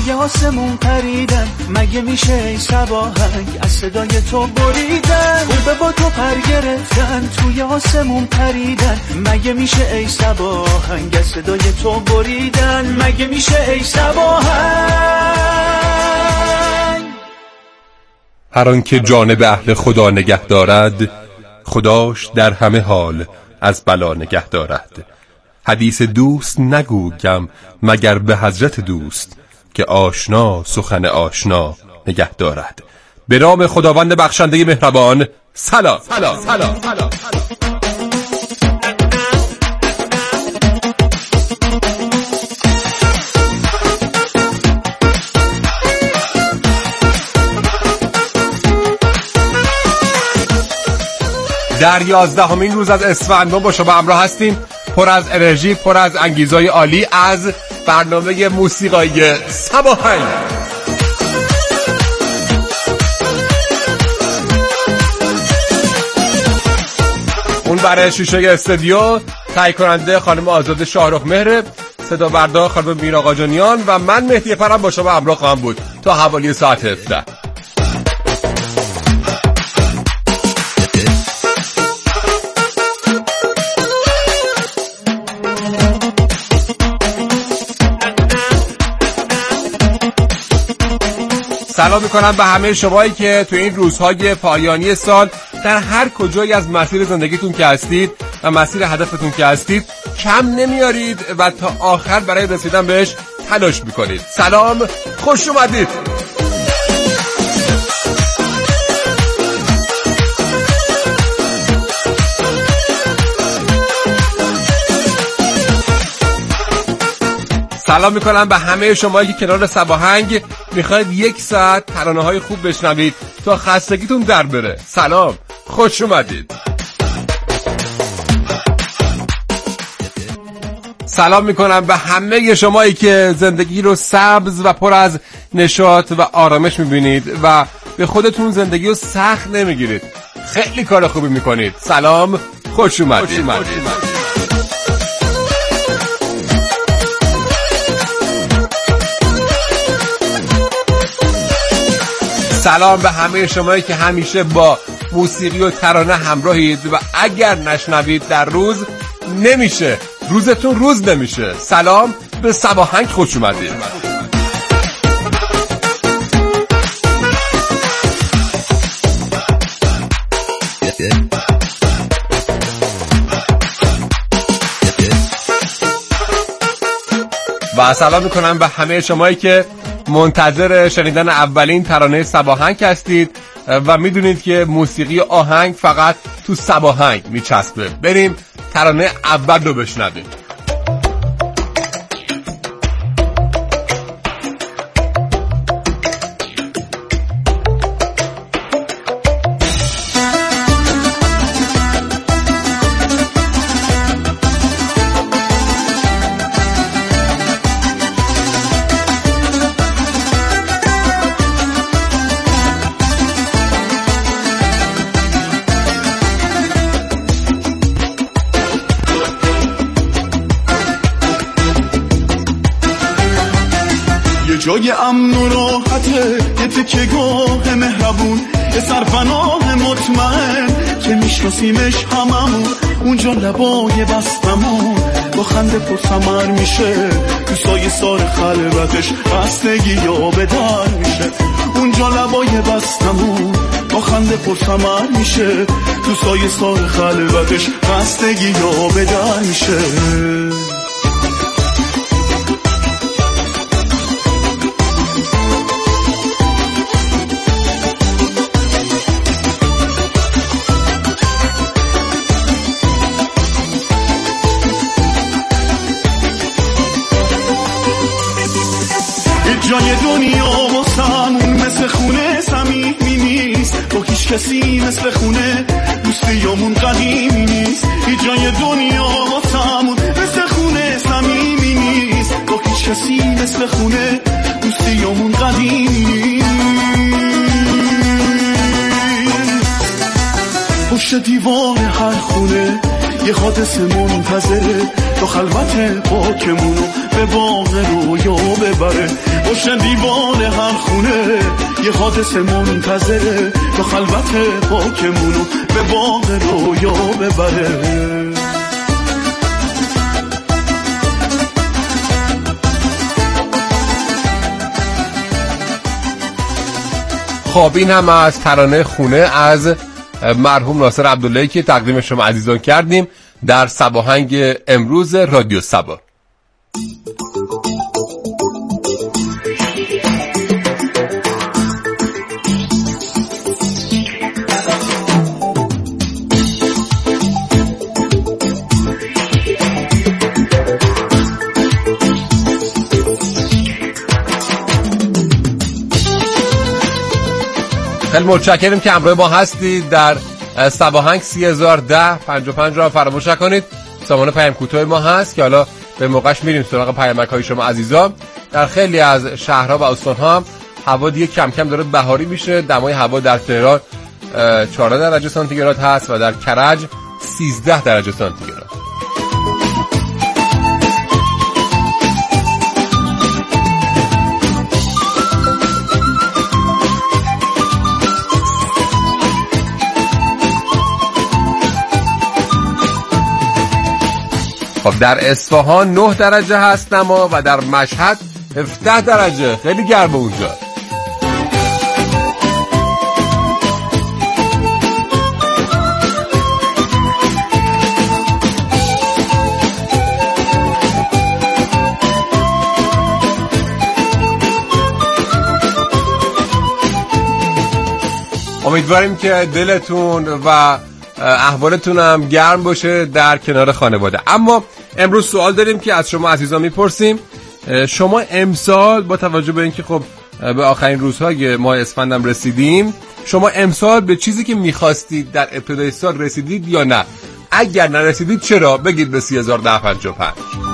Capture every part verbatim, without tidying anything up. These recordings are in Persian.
توی آسمون پریدن، مگه میشه ای صباهنگ از صدای تو بریدن؟ خوبه با تو پر گرفتن، توی آسمون پریدن، مگه میشه ای صباهنگ از صدای تو بریدن؟ مگه میشه ای صباهنگ؟ هر آنکه جانب اهل خدا نگه دارد، خداش در همه حال از بلا نگه دارد. حدیث دوست نگویم مگر به حضرت دوست، که آشنا سخن آشنا نگه دارد. به نام خداوند بخشنده مهربان. سلام سلام سلام سلام. در یازدهمین روز از اسفند ما با شما همراه هستیم، پر از انرژی، پر از انگیزهای عالی از برنامه موسیقایی صباهنگ. اون برای شیشه استودیو تهیه کننده خانم آزاده شاهرخ مهر، صدا بردار خانم میرا قاجانیان و من مهدی فرم با شما همراه خواهم بود تا حوالی ساعت هفده. سلام میکنم به همه شمایی که تو این روزهای پایانی سال در هر کجایی از مسیر زندگیتون که هستید و مسیر هدفتون که هستید کم نمیارید و تا آخر برای رسیدن بهش تلاش میکنید. سلام، خوش اومدید. سلام میکنم به همه شمایی که کنار صباهنگ میخواید یک ساعت ترانه های خوب بشنوید تا خستگیتون در بره. سلام، خوش اومدید. سلام میکنم به همه شمایی که زندگی رو سبز و پر از نشاط و آرامش میبینید و به خودتون زندگی رو سخت نمیگیرید. خیلی کار خوبی میکنید. سلام، خوش اومدید, خوش اومدید. سلام به همه شمایی که همیشه با موسیقی و ترانه همراهید و اگر نشنوید در روز نمیشه، روزتون روز نمیشه. سلام، به صباهنگ خوش اومدید. و سلام میکنم به همه شمایی که منتظر شنیدن اولین ترانه صباهنگ هستید و میدونید که موسیقی آهنگ فقط تو صباهنگ میچسبه. بریم ترانه اول رو بشنویم. جای امن و راحته، یه تکه گاه مهربون، یه سرپناه مطمئن که میشناسیمش هممون. اونجا لبای بستمون با خنده پرثمر میشه، تو سایه سار خلوتش خستگی یا به در میشه. اونجا لبای بستمون با خنده پرثمر میشه، تو سایه سار خلوتش خستگی یا به در میشه. جای دنیا واسمون مثل خونه صمیمی نیست، با هیچ کسی مثل خونه دوستیامون قدیمی نیست. هیچ جای دنیا واسمون مثل خونه صمیمی نیست، با هیچ کسی مثل خونه دوستیامون قدیمی نیست. پشت دیوار هر خونه یه حادثه منتظره تو خلوت پاکمونو به باغ رویا ببره. باشه دیوان هر خونه یه حادثه منتظره تو خلوت پاکمونو به باغ رویا ببره. خب این هم از ترانه خونه از مرحوم ناصر عبداللهی که تقدیم شما عزیزان کردیم در صباهنگ امروز رادیو صبا. خیلی متشکرم که همراه ما هستید در صباهنگ. سی هزار ده پنجاه و پنج را فراموش نکنید. سامان پیام کوتاه ما هست که حالا به موقعش میریم سراغ پیامک‌های شما عزیزان. در خیلی از شهرها و استان‌ها هم هوا دیگه کم کم داره بهاری میشه. دمای هوا در تهران چهارده درجه سانتیگراد هست و در کرج سیزده درجه سانتیگراد. خب در اصفهان نه درجه هست نما و در مشهد هفده درجه. خیلی گرمه اونجا. امیدواریم که دلتون و احوالتون هم گرم باشه در کنار خانواده. اما امروز سوال داریم که از شما عزیزان میپرسیم شما امسال با توجه به اینکه خب به آخرین روزهای ماه اسفند هم رسیدیم، شما امسال به چیزی که میخواستید در ابتدای سال رسیدید یا نه؟ اگر نرسیدید چرا؟ بگید به سی هزار ده پنجاه و پنج.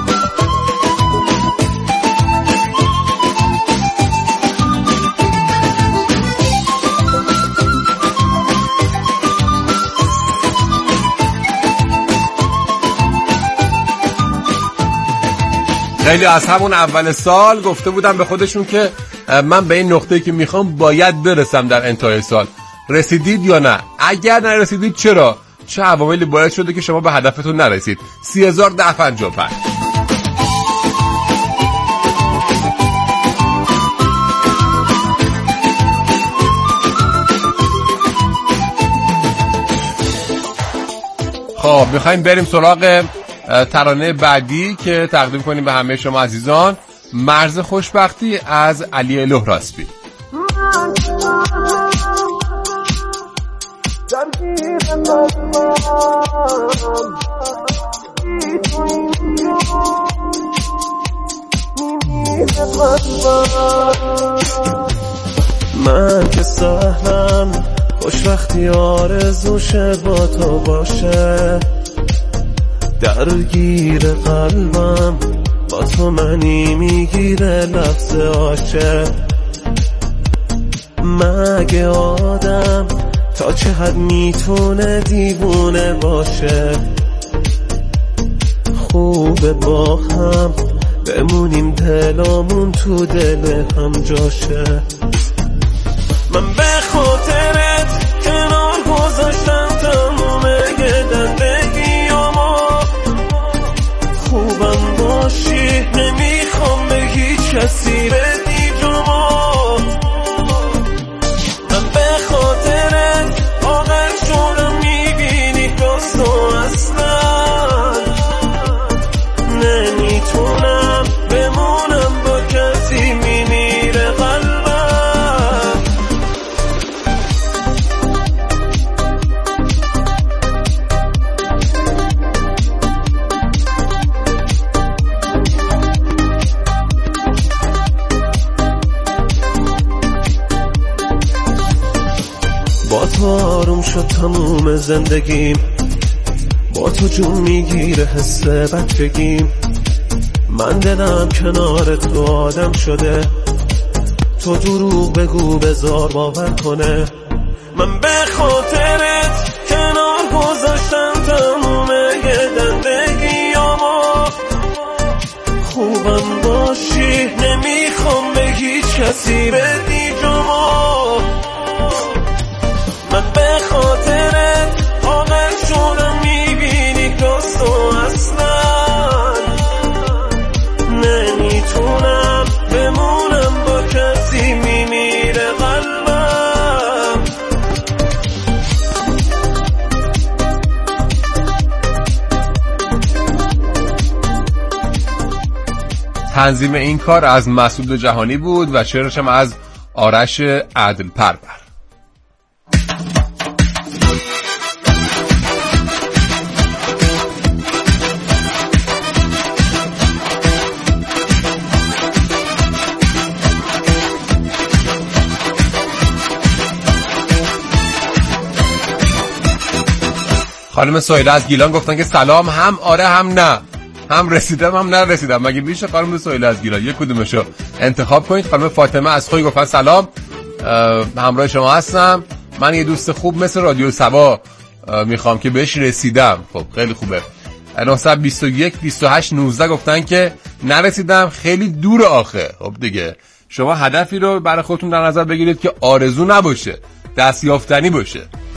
خیلی از همون اول سال گفته بودم به خودشون که من به این نقطه‌ای که میخوام باید برسم در انتهای سال. رسیدید یا نه؟ اگر نرسیدید چرا؟ چه عواملی باعث شده که شما به هدفتون نرسید؟ سی هزار ده پنجاه و پنج. خب میخوایم بریم سراغ ترانه بعدی که تقدیم کنیم به همه شما عزیزان. مرز خوشبختی از علی لهراسبی. من که سهلم خوشبختی آرزوش با تو باشه، درگیر قلبم با تو منی میگیره لفظ عاشق. مگه آدم تا چه حد میتونه دیوونه باشه؟ خوبه با هم بمونیم دلامون تو دل هم جاشه. من به خاطرت کنار گذاشتم تموم زندگیامو، خوبم باشی نمیخوام به هیچ کسی بدی جمع. من به خاطرت آقل شدم میبینی راستو اصلا نمیتونم بمونم با کسی میمیره قلبم. با تو آروم شد تموم زندگیم، با تو جون میگیره حس بد بگیم. من دلم کنار تو آدم شده، تو دروغ بگو بذار باور کنه. من به خاطرت کنار گذاشتم تموم تنظیم این کار از مسعود جهانی بود و شعرش هم از آرش عدل پرور. خانم سهیله از گیلان گفتن که سلام، هم آره هم نه، هم رسیدم هم نرسیدم. مگه میشه خانم سهیله از گیلان؟ یک کدومشو انتخاب کنید. خانم فاطمه از خوی گفتن سلام، همراه شما هستم. من یه دوست خوب مثل رادیو سبا میخوام که بهش رسیدم. خب خیلی خوبه. نه دو یک بیست و هشت نوزده گفتن که نرسیدم، خیلی دور آخه. خب دیگه شما هدفی رو برای خودتون در نظر بگیرید که آرزو نباشه، دستیافتنی باشه.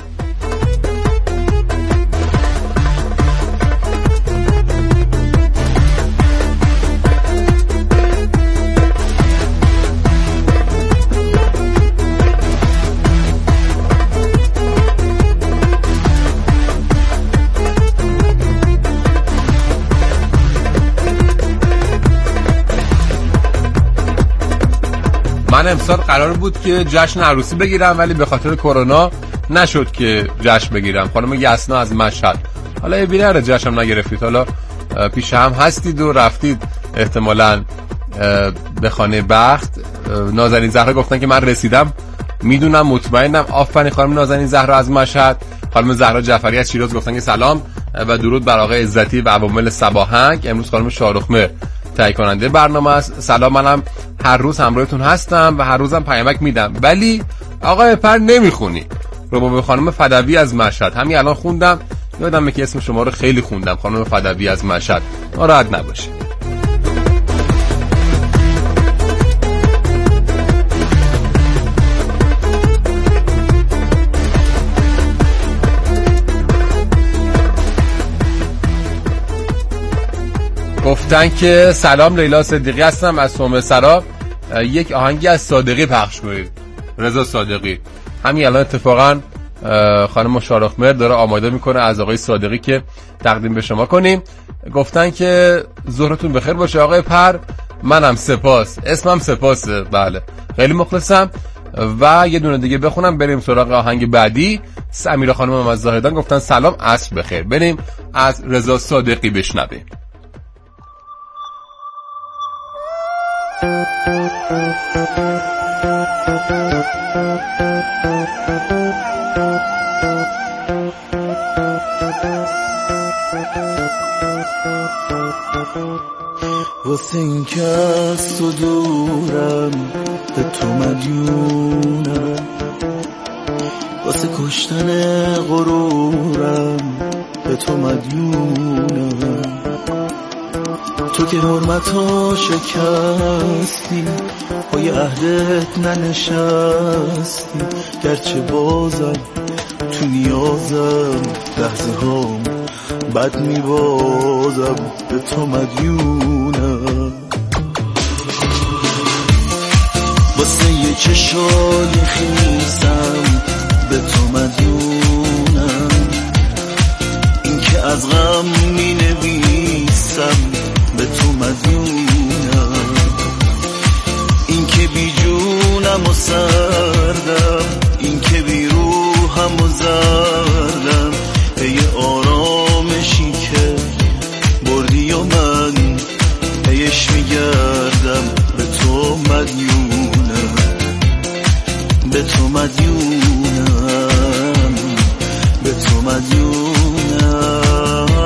من امسال قرار بود که جشن عروسی بگیرم ولی به خاطر کرونا نشد که جشن بگیرم. خانم یسنا از مشهد، حالا یه بینره جشنم نگرفتید، حالا پیش هم هستید و رفتید احتمالاً به خانه بخت. نازنین زهرا گفتن که من رسیدم، میدونم، مطمئنم. آفرین خانم نازنین زهرا از مشهد. خانم زهرا جعفری از شیراز گفتن که سلام و درود بر آقای عزتی و عوامل سباهنگ. امروز خانم شاروخمه تهیه کننده برنامه است. سلام، منم هر روز همراهتون هستم و هر روزم پیامک میدم، ولی آقای پر نمیخونی. رباب خانم فدوی از مشهد، همین الان خوندم، یادمه که اسم شما رو خیلی خوندم. خانم فدوی از مشهد، ناراحت نباشید. گفتن که سلام، لیلا صدیقی هستم از سومه سرا، یک آهنگی از صادقی پخش کنید. رضا صادقی همین الان اتفاقا خانم شارخمر داره آماده میکنه از آقای صادقی که تقدیم به شما کنیم. گفتن که ظهرتون بخیر باشه آقای پر، منم سپاس، اسمم سپاسه، بله خیلی مخلصم. و یه دونه دیگه بخونم بریم سراغ آهنگ بعدی. سمیرا خانم هم از زاهدان گفتن سلام، عصر بخیر. بریم از رضا صادقی بشنویم. واسه این که از تو دورم، به تو مدیونم، واسه کشتن غرورم، به تو مدیونم. تو که حرمتو شکستی، پای عهدت ننشستی، گرچه بازم تو نیازم، لحظه هام بد میبازم، به تو مدیونم. واسه یه چشای خیسم، به تو مدیونم. این که از غم می نویسم، به تو مدیونم. این که بی جونم و سردم، این که بی روحم و زردم، ای آرامشی که بردی و من ایش میگردم، به تو مدیونم، به تو مدیونم، به تو مدیونم،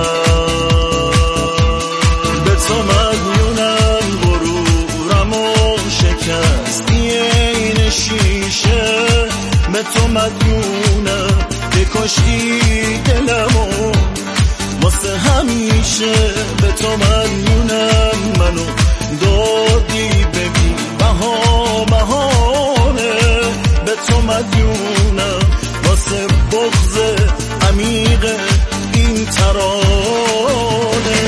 به تو مدیونم. غرورم و شکستی این شیشه، به تو مدیونم. بکشتی دلمو واسه همیشه، به تو مدیونم. منو دادی ببین بها بهانه، به تو مدیونم. واسه بغض عمیق این ترانه.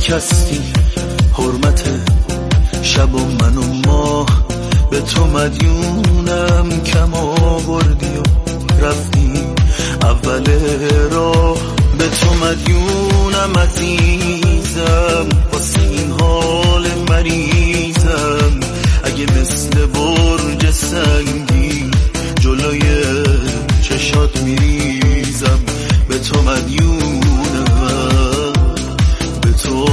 شکستی حرمت شب و من و ماه، به تو مدیونم کم آوردی و رفتی اول راه. به تو مدیونم عزیزم واسه این حال مریضم، اگه مثل برج سنگی جلوی چشات میریزم. به تو مدیونم، به تو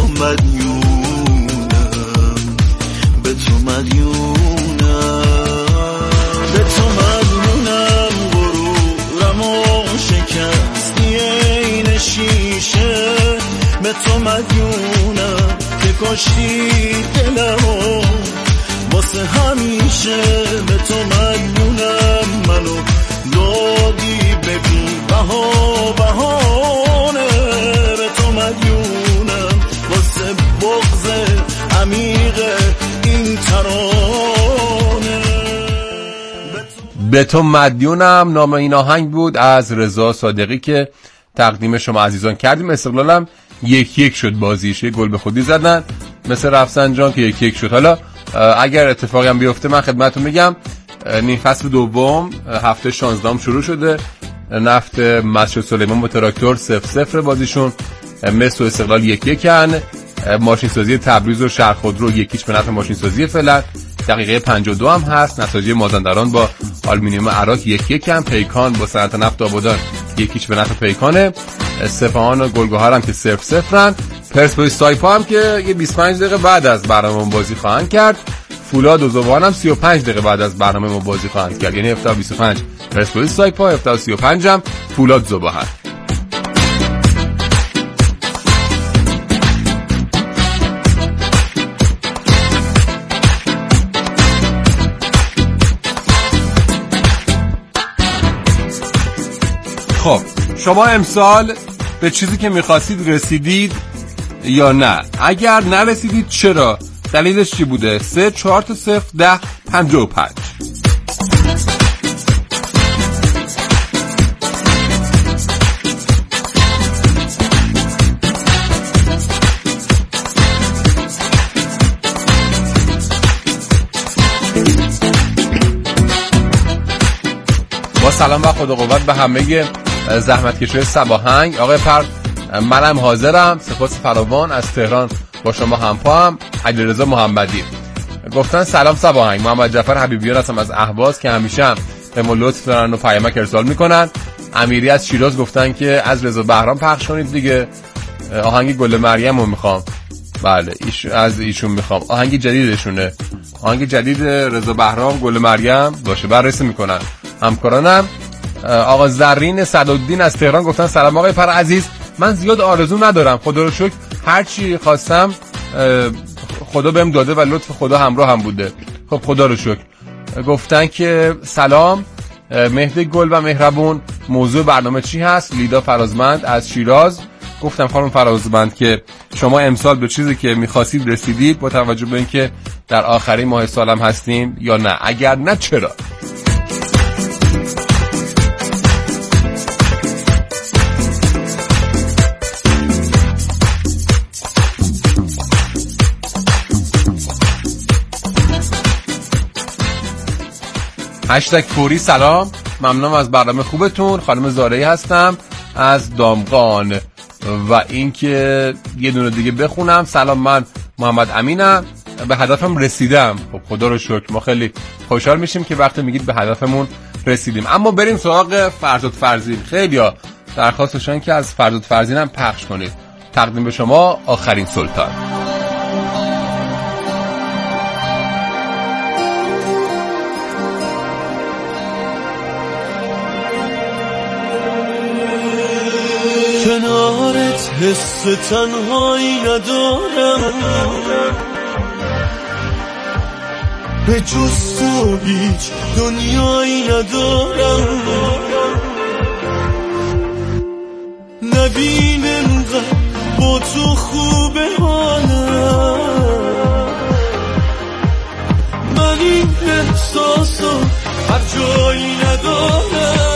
مدیونم، به تو مدیونم، به تو مدیونم. غرورم و شکستی این شیشه، به تو مدیونم که کشتی دلمو واسه همیشه. به تو مدیونم منو دادی به بی بها بهانه، به تو مدیونم واسه بغض عمیق این ترانه. به تو مدیونم نام این آهنگ بود از رضا صادقی که تقدیم شما عزیزان کردیم. استقلالم یک یک شد بازیش، یک گل به خودی زدن مثل رفسنجان که یک یک شد. حالا اگر اتفاقی هم بیفته من خدمتتون میگم نیم فصل دوم هفته شانزده شروع شده. نفت مسجد سلیمان با تراکتور صفر صفر بازیشون، مصر و استقلال یک یکن. ماشین سازی تبریز و شهر خودرو یکیش به نفع ماشین سازی فعلا. دقیقه پنجاه و دو هم هست. نساجی مازندران با آلومینیوم عراق یک یکن. پیکان با صنعت نفت آبادان یکیش به نفع پیکانه. سپاهان و گلگهر هم که صفر صفرن. پرسپولیس سایپا هم که یه بیست و پنج دقیقه بعد از برنامه بازی خواهند کرد. فولاد و زبان هم سی و پنج دقیقه بعد از برنامه ما بازی خواهند کرد، یعنی هفده و بیست و پنج پرسپولیس سایپا، هفده و سی و پنج هم فولاد زبان. خب شما امسال به چیزی که میخواستید رسیدید یا نه؟ اگر نرسیدید چرا؟ دلیلش چی بوده؟ سه چهار تا صفر ده پنجاه و پنج. با سلام و خدا قوت به همه زحمتکشای سباهنگ. آقای پر منم حاضرم، سپاس فراوان از تهران با شما همپا هم. علیرضا محمدی گفتن سلام سباهنگ، محمد جعفر حبیبیان هستم از اهواز که همیشه هم به ما لطف دارن و پیامک ارسال میکنن. امیری از شیراز گفتن که از رضا بهرام پخش کنید دیگه، آهنگ گل مریم رو میخوام. بله ایش از ایشون میخوام، آهنگ جدیدشونه، آهنگ جدید رضا بهرام گل مریم باشه بررسی میکنن همکارانم. آقا زرین صدالدین از تهران گفتن سلام آقای پر عزیز، من زیاد آرزو ندارم، خدا رو شکر هر چی خواستم خدا بهم داده و لطف خدا همراه هم بوده. خب خدا رو شکر. گفتن که سلام مهدی گل و مهربون، موضوع برنامه چی هست؟ لیدا فرازمند از شیراز. گفتم خانم فرازمند که شما امسال به چیزی که می‌خواستید رسیدید با توجه به اینکه در آخرین ماه سالم هستیم یا نه؟ اگر نه چرا؟ هشتگ فوری سلام، ممنونم از برنامه خوبتون. خانم زارعی هستم از دامغان. و اینکه یه دونه دیگه بخونم، سلام من محمد امینم، به هدفم رسیدم. خب خدا رو شکر، ما خیلی خوشحال میشیم که وقتی میگید به هدفمون رسیدیم. اما بریم سراغ فرزاد فرزین. خیلیا درخواستشون که از فرزاد فرزینم پخش کنید. تقدیم به شما آخرین سلطان. کنارت حس تنهایی ندارم، به جز تو هیچ دنیایی ندارم. نبین انقدر با تو خوبه حالم، من این احساسا هر جایی ندارم.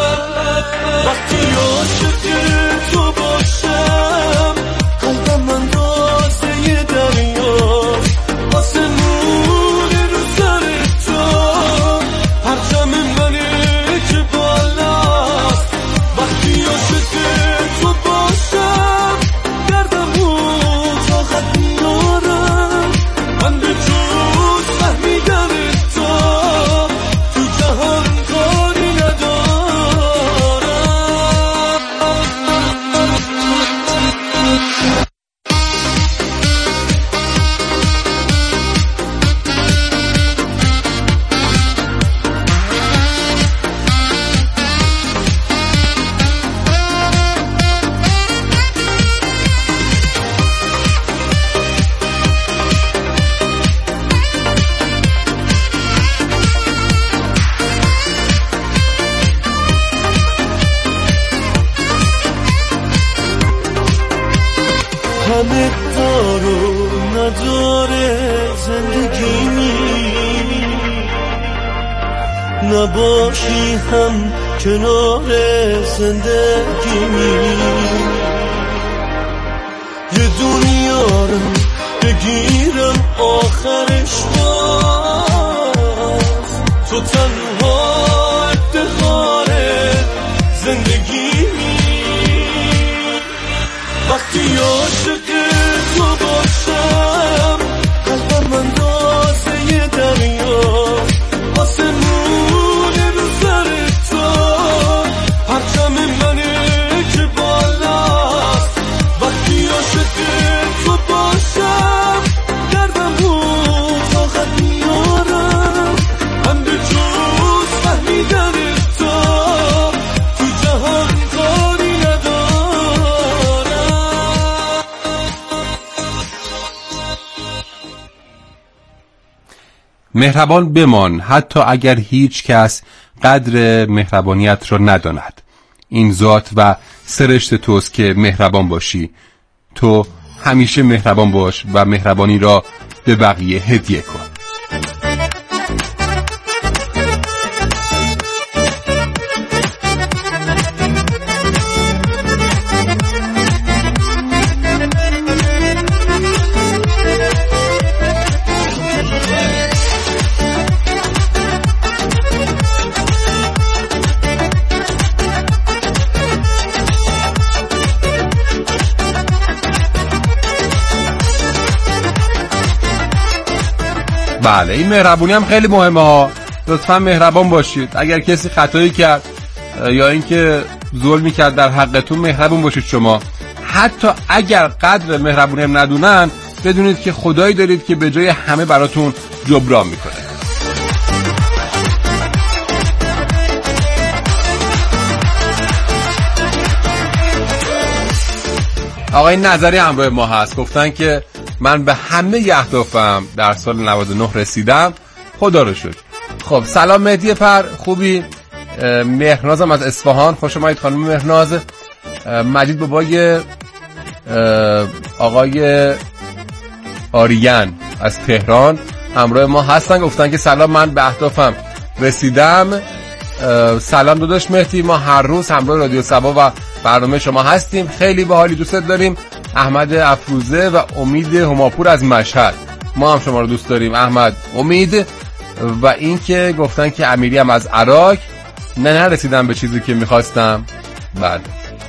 وقتی عاشق تو باشم قلبم من مقدار و نداره زندگی، نباشی هم کنار زندگی. یه دنیا رو بگیرم آخرش باز، تو تنها افتخار زندگی. وقتی عاشق تو باشم قلبم اندازه یه دریا، آسمون رو سر تو پرچم منه که بالاست. وقتی عاشق تو باشم دردم بود طاقت میارم، هم به جز فهمیدن تو تو جهان کاری ندارم. مهربان بمان حتی اگر هیچ کس قدر مهربانیت را نداند. این ذات و سرشت توست که مهربان باشی. تو همیشه مهربان باش و مهربانی را به بقیه هدیه کن. بله این مهربونی هم خیلی مهمه ها. لطفا مهربان باشید. اگر کسی خطایی کرد یا اینکه ظلمی کرد در حقتون مهربون باشید شما. حتی اگر قدر مهربونی هم ندونن بدونید که خدایی دارید که به جای همه براتون جبران میکنه. آقای نظری همراه ما هست. گفتن که من به همه اهدافم در سال نود و نه رسیدم، خدا رو شکر. خب سلام مهدی پر، خوبی؟ مهرنازم از اصفهان، خوش اومدید خانم مهرناز. مجید بابای آقای آریان از تهران همراه ما هستن، گفتن که سلام من به اهدافم رسیدم. سلام داداش مهدی، ما هر روز همراه رادیو صبا و برنامه شما هستیم، خیلی باحالی، دوستت داریم. احمد افروزه و امید هماپور از مشهد، ما هم شما رو دوست داریم احمد، امید. و این که گفتن که امیری هم از عراق، نه نه رسیدم به چیزی که میخواستم. بله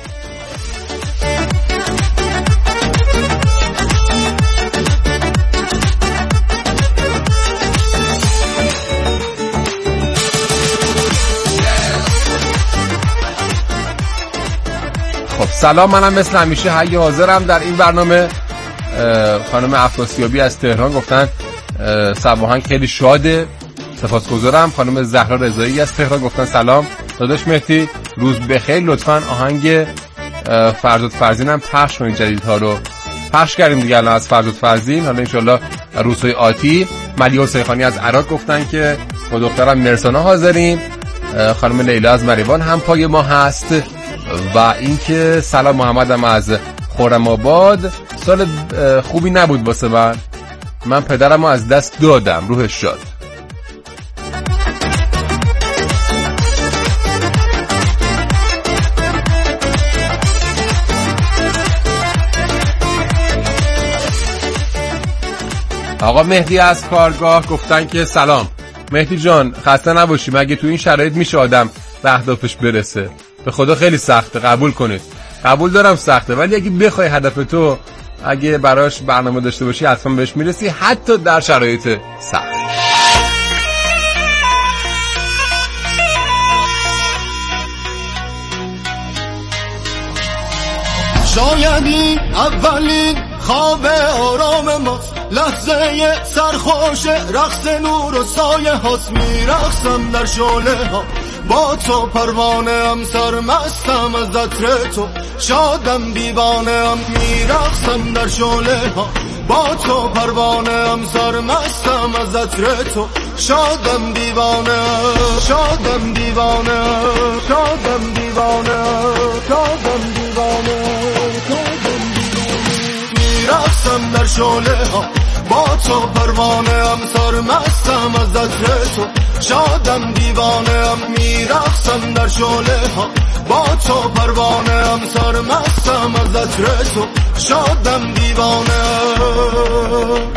خب سلام، منم مثل همیشه حی حاضرم در این برنامه. خانم افراسیابی از تهران گفتن صباحانگ خیلی شاده، سپاسگزارم. خانم زهرا رضایی از تهران گفتن سلام داداش مهدی، روز بخیر، لطفاً آهنگ فرزاد فرزین هم پخش کنید. جدیدها رو پخش کردیم دیگه الان از فرزاد فرزین، حالا انشالله روزهای آتی. ملی حسینخانی از عراق گفتن که با دخترم مرسانا حاضریم. خانم لیلا از مریوان هم پای ما هست. و اینکه سلام محمدم از خرم آباد، سال خوبی نبود واسه من، من پدرمو از دست دادم، روحش شاد. آقا مهدی از کارگاه گفتن که سلام مهدی جان، خسته نباشی، مگه تو این شرایط میشه آدم به اهدافش برسه؟ به خدا خیلی سخته، قبول کنید. قبول دارم سخته، ولی اگه بخوای هدف تو اگه براش برنامه داشته باشی حتما بهش میرسی، حتی در شرایط سخت. شایدی اولین خواب آرام ماست، لحظه سرخوش رقص نور و سایه هاست. میرقصم در شعله ها با تو، پروانه ام سرمستم از عطر تو، شادم دیوانه ام. میرقصم در شعله ها با تو، پروانه ام سرمستم از عطر تو، شادم دیوانه، شادم دیوانه، شادم دیوانه، شادم دیوانه، شادم دیوانه. در شعله ها، با تو پروانه ام، سرمستم از عطر تو، شادم دیوانه ام، میرقصم در شعله ها، با تو پروانه ام، سرمستم از عطر تو، شادم دیوانه ام.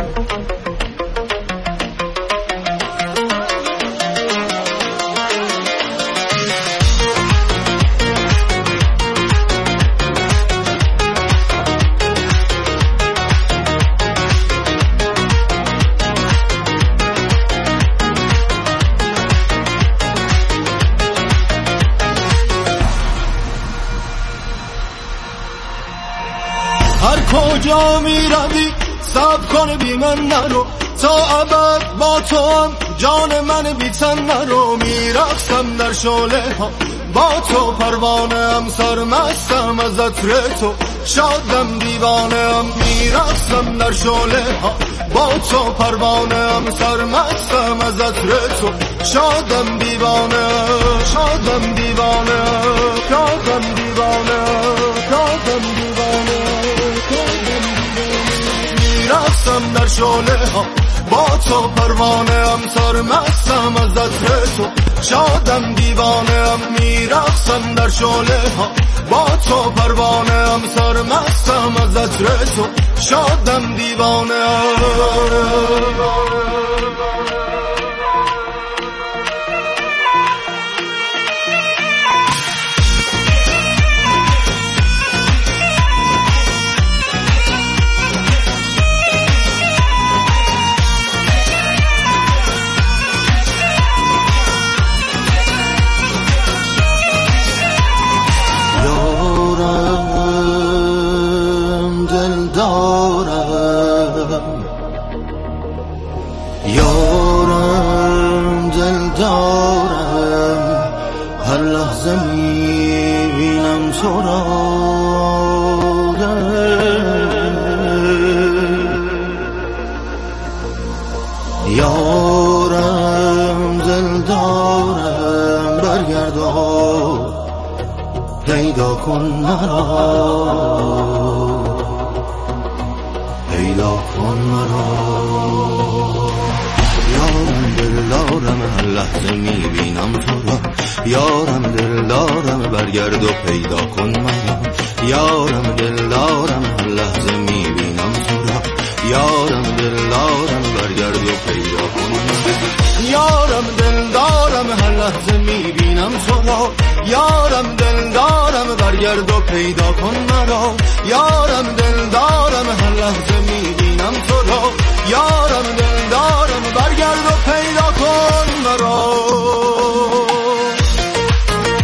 هر کجا می روی صبر کن بی من نرو، تا ابد با تو هم جان من بی تن نرو، میرقصم در شعله ها، با تو پروانه ام، سرمستم از عطر تو، شادم دیوانه ام، میرقصم در شعله ها، با تو پروانه ام، سرمستم از عطر تو، شادم دیوانه، شادم دیوانه، شادم دیوانه، شادم دیوانه، میرقصم در شعله ها، با تو پروانه ام، سرمستم از عطر تو، شادم دیوانه ام، میرقصم در شعله ها، با تو پروانه ام، سرمستم از عطر تو، شادم دیوانه ام. یارم دل دارم، هر لحظه میبینم تو را، یارم دل دارم، برگرد و پیدا کن مرا، پیدا کن مرا. یارم دل دارم، هر لحظه میبینم تو را، یارم دل دارم، برگرد و پیدا کن مرا، یارم دل دارم، هر لحظه میبینم تو را، یارم دل دارم، برگرد و پیدا کن مرا، یارم دل دارم، هر لحظه میبینم تو را، یارم دل دارم، برگرد و پیدا کن مرا، یارم دل دارم، هر لحظه میبینم تو را، یارم دل دارم، برگرد و پیدا کن مرا.